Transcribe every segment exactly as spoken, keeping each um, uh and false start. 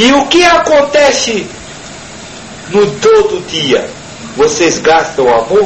E o que acontece no todo dia? Vocês gastam amor?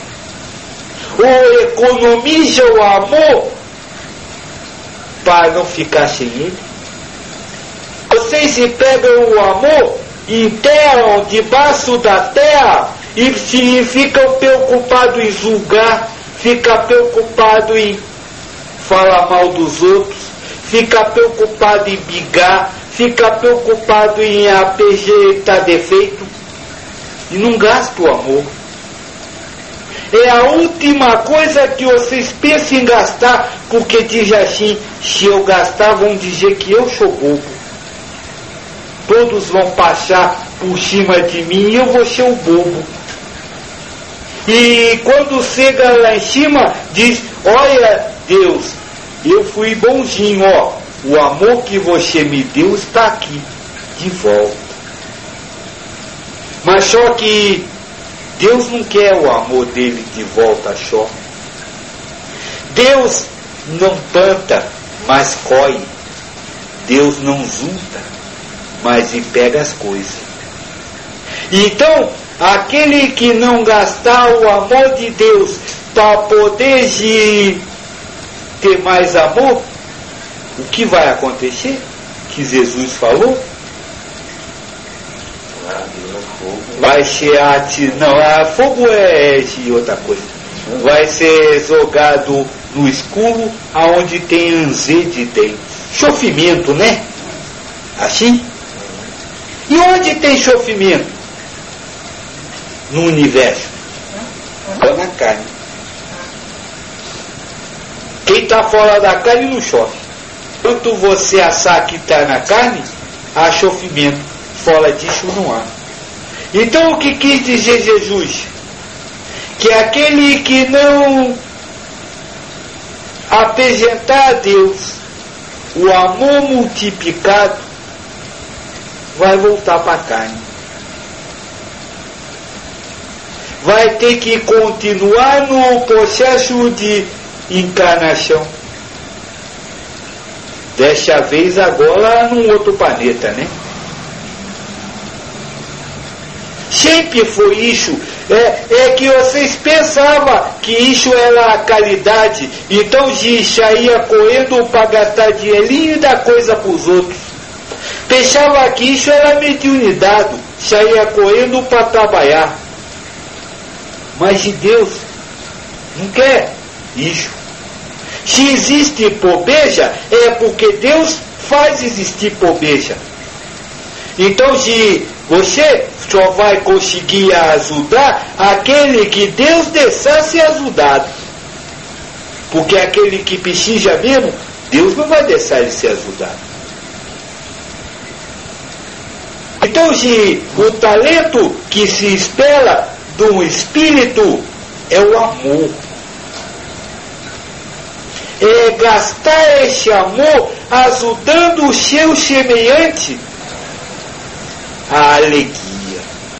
Ou economizam o amor para não ficar sem ele? Vocês se pegam o amor, enterram debaixo da terra e se ficam preocupados em julgar, ficam preocupados em falar mal dos outros, ficam preocupados em brigar, ficam preocupados em apejeitar defeito e não gastam o amor. É a última coisa que vocês pensam em gastar, porque diz assim: se eu gastar, vão dizer que eu sou bobo. Todos vão passar por cima de mim e eu vou ser o bobo. E quando chega lá em cima, diz: olha, Deus, eu fui bonzinho, ó, o amor que você me deu está aqui, de volta. Mas só que Deus não quer o amor dele de volta só. Deus não planta, mas colhe. Deus não junta, mas e pega as coisas. Então, aquele que não gastar o amor de Deus para poder de ter mais amor, o que vai acontecer? Que Jesus falou? Vai ser ati... não, a fogo é de outra coisa. Vai ser jogado no escuro, aonde tem anzê de dentro. Sofrimento, né? Assim? E onde tem sofrimento? No universo. Ou na carne. Quem está fora da carne não sofre. Quanto você assar que está na carne, há sofrimento. Fora disso não há. Então o que quis dizer Jesus? Que aquele que não apresentar a Deus o amor multiplicado vai voltar para a carne. Vai ter que continuar no processo de encarnação. Desta vez agora num outro planeta, né? Sempre foi isso. É, é que vocês pensavam que isso era a caridade. Então já ia correndo para gastar dinheirinho e dar coisa para os outros. Pensava que isso era mediunidade. Já ia correndo para trabalhar. Mas de Deus não quer isso. Se existe pobreza, é porque Deus faz existir pobreza. Então se você só vai conseguir ajudar aquele que Deus deixar ser ajudado. Porque aquele que precisa mesmo, Deus não vai deixar ele ser ajudado. Então, se o talento que se espera do Espírito é o amor. É gastar esse amor ajudando o seu semelhante a alegria.